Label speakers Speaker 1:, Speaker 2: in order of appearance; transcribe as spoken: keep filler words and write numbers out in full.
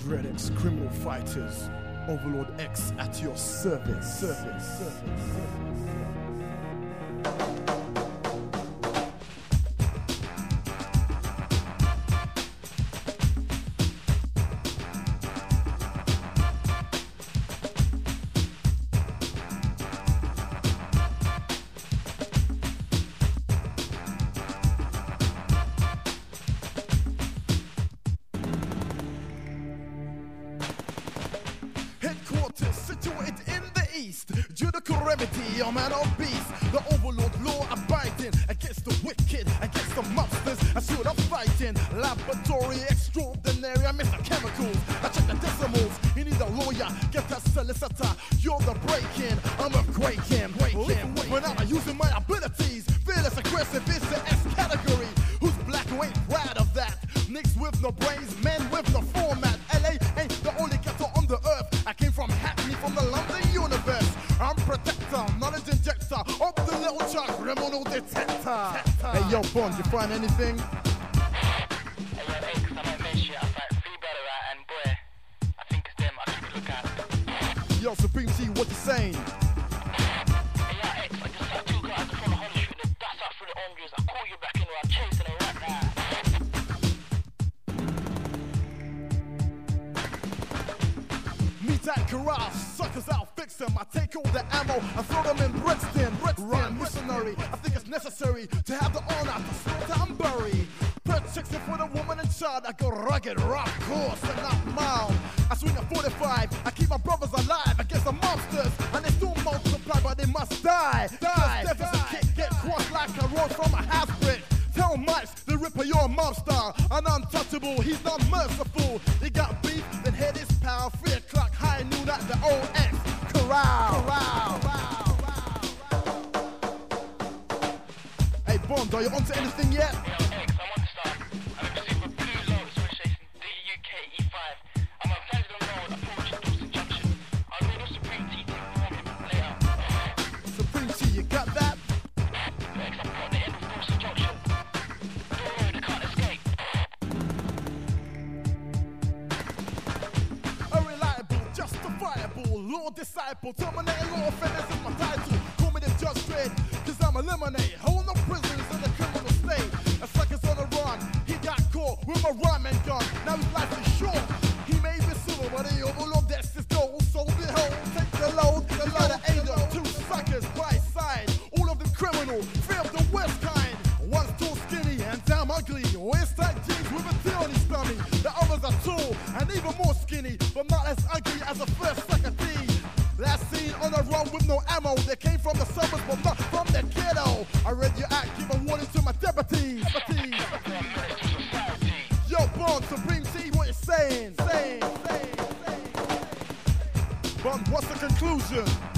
Speaker 1: Dread X criminal fighters, Overlord X at your service. Service. Service. Service. Headquarters situated in the east. Judicial remedy, a man of beast. The overlord law abiding against the wicked, against the monsters. I shoot up fighting. Laboratory extraordinary. I miss the chemicals. I check the decimals. You need a lawyer, get a solicitor. You're the break-in. I'm a quaking. Waking. When I'm using my abilities. Fearless, aggressive is the S category. Who's black who ain't proud of that? Nicks with no brains, men with no format. L A ain't the only ghetto on the earth. I came from Hackney, from the London universe. I'm protector, knowledge injector of the little chuck, criminal detector. Hey yo, Bond, you find anything?
Speaker 2: Hey yo, X, I might miss you. I fight three brother out and boy, I think it's them. I keep a lookout.
Speaker 1: Yo, Supreme T, what you saying?
Speaker 2: Hey yo, X, I just saw two guys from the Holly shooting the dust out through the oranges. I call you back in or I'm chasing it right now.
Speaker 1: Meet at garage, suckers out, fix them. I take all the ammo, I throw them in Brixton. Run, missionary. I think it's necessary to have the honor to slaughter and bury. Protection for the woman and child. I go rugged, rough, coarse, and not mild. I swing a forty-five. I keep my brothers alive against the monsters, and they still multiply, but they must die. Die. Death is a kick, get crushed like a road from a house brick. Tell Mice, the Ripper, your monster, an untouchable, he's not merciful. He got beef, then head his pal, three o'clock, high noon at the old X. Corral. Corral. Hey Bond, are you onto anything yet?
Speaker 2: Hey yo, X, I'm on the start. I'm in pursuit of Blue Low, switch station D U K E five. I'm on Flanagan Road, approaching Dawson Junction. I'll read the Supreme T to inform him later.
Speaker 1: Supreme T, you got that?
Speaker 2: X, I'm at the end of Dawson Junction. Door road, I can't escape.
Speaker 1: Unreliable, justifiable, law disciple, terminating law offenders is my title. Call me the Judge Dredd, cause I'm eliminate, hold no prisoners in the criminal state. A sucker's on the run, he got caught with a rhyme and gun, now his life is short. He may be civil, but the overlord that's his goal. So behold, take the load, the load of eight of two suckers by side. All of them criminal, three of the worst kind. One's tall, skinny, and damn ugly. Waist tight jeans with a T on his stomach. The others are tall and even more skinny, but not as ugly as the first sucker D. Last seen on a run with no ammo. They came from the suburbs, but not from the ghetto. I read your act, give a warning to my deputies. deputies. Yo, Bond, Supreme T, what you saying? Saying, saying, saying. Bond, what's the conclusion?